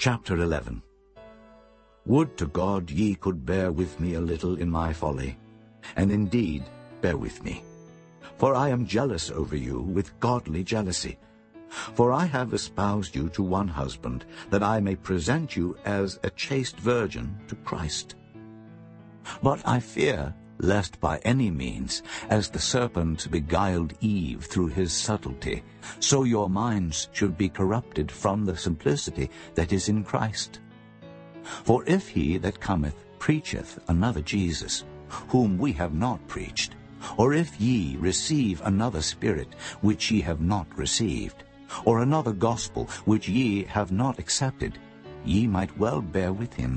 Chapter 11. Would to God ye could bear with me a little in my folly, and indeed bear with me. For I am jealous over you with godly jealousy. For I have espoused you to one husband, that I may present you as a chaste virgin to Christ. But I fear lest by any means, as the serpent beguiled Eve through his subtlety, so your minds should be corrupted from the simplicity that is in Christ. For if he that cometh preacheth another Jesus, whom we have not preached, or if ye receive another Spirit, which ye have not received, or another gospel, which ye have not accepted, ye might well bear with him.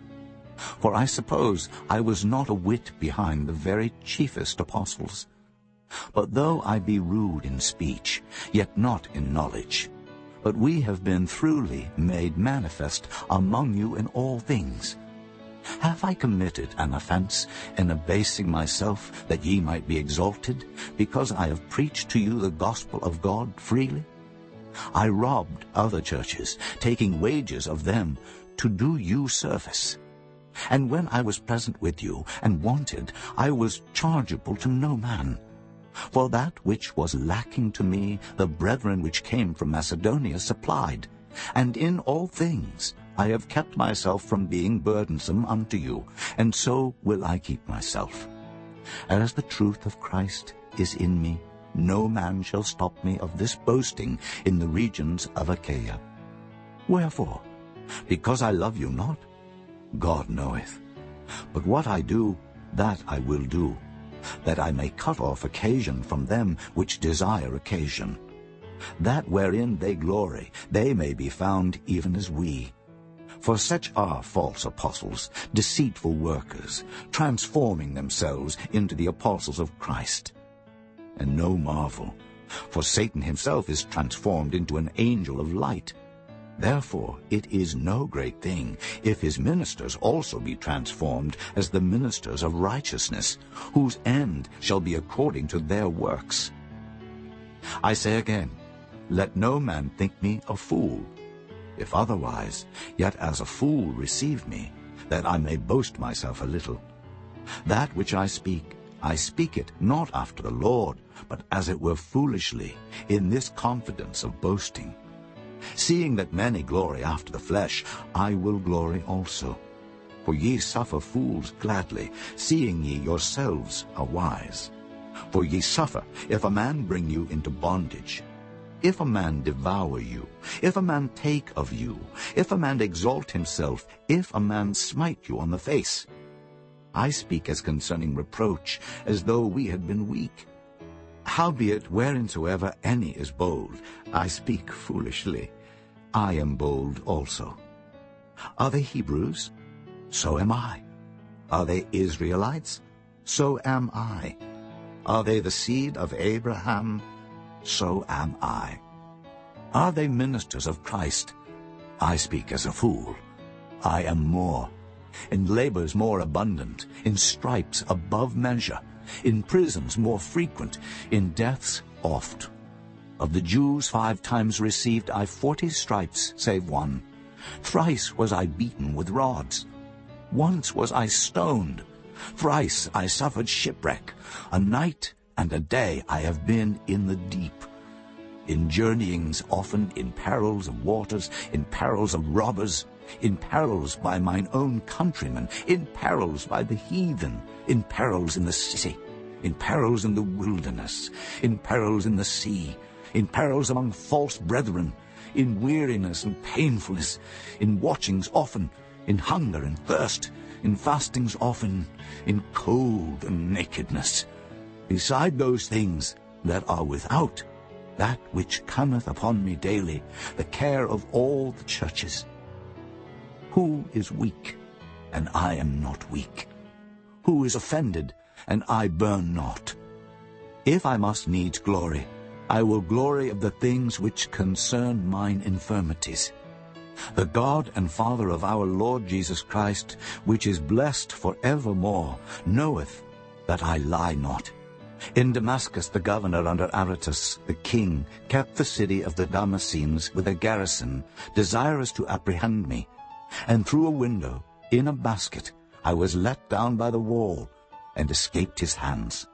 For I suppose I was not a whit behind the very chiefest apostles. But though I be rude in speech, yet not in knowledge, but we have been throughly made manifest among you in all things. Have I committed an offense in abasing myself, that ye might be exalted, because I have preached to you the gospel of God freely? I robbed other churches, taking wages of them, to do you service. And when I was present with you, and wanted, I was chargeable to no man. For that which was lacking to me, the brethren which came from Macedonia supplied. And in all things I have kept myself from being burdensome unto you, and so will I keep myself. As the truth of Christ is in me, no man shall stop me of this boasting in the regions of Achaia. Wherefore? Because I love you not? God knoweth. But what I do, that I will do, that I may cut off occasion from them which desire occasion. That wherein they glory, they may be found even as we. For such are false apostles, deceitful workers, transforming themselves into the apostles of Christ. And no marvel, for Satan himself is transformed into an angel of light. Therefore it is no great thing if his ministers also be transformed as the ministers of righteousness, whose end shall be according to their works. I say again, let no man think me a fool. If otherwise, yet as a fool receive me, that I may boast myself a little. That which I speak it not after the Lord, but as it were foolishly, in this confidence of boasting. Seeing that many glory after the flesh, I will glory also. For ye suffer fools gladly, seeing ye yourselves are wise. For ye suffer, if a man bring you into bondage, if a man devour you, if a man take of you, if a man exalt himself, if a man smite you on the face. I speak as concerning reproach, as though we had been weak. Howbeit, whereinsoever any is bold, I speak foolishly. I am bold also. Are they Hebrews? So am I. Are they Israelites? So am I. Are they the seed of Abraham? So am I. Are they ministers of Christ? I speak as a fool. I am more. In labors more abundant, in stripes above measure, in prisons more frequent, in deaths oft. Of the Jews 5 times received I 40 stripes, save one. Thrice was I beaten with rods. Once was I stoned. Thrice I suffered shipwreck. A night and a day I have been in the deep. In journeyings often, in perils of waters, in perils of robbers, in perils by mine own countrymen, in perils by the heathen, in perils in the city, in perils in the wilderness, in perils in the sea, in perils among false brethren, in weariness and painfulness, in watchings often, in hunger and thirst, in fastings often, in cold and nakedness. Beside those things that are without, that which cometh upon me daily, the care of all the churches. Who is weak, and I am not weak? Who is offended, and I burn not? If I must needs glory, I will glory of the things which concern mine infirmities. The God and Father of our Lord Jesus Christ, which is blessed for evermore, knoweth that I lie not. In Damascus the governor under Aretas, the king, kept the city of the Damascenes with a garrison, desirous to apprehend me. And through a window, in a basket, I was let down by the wall, and escaped his hands.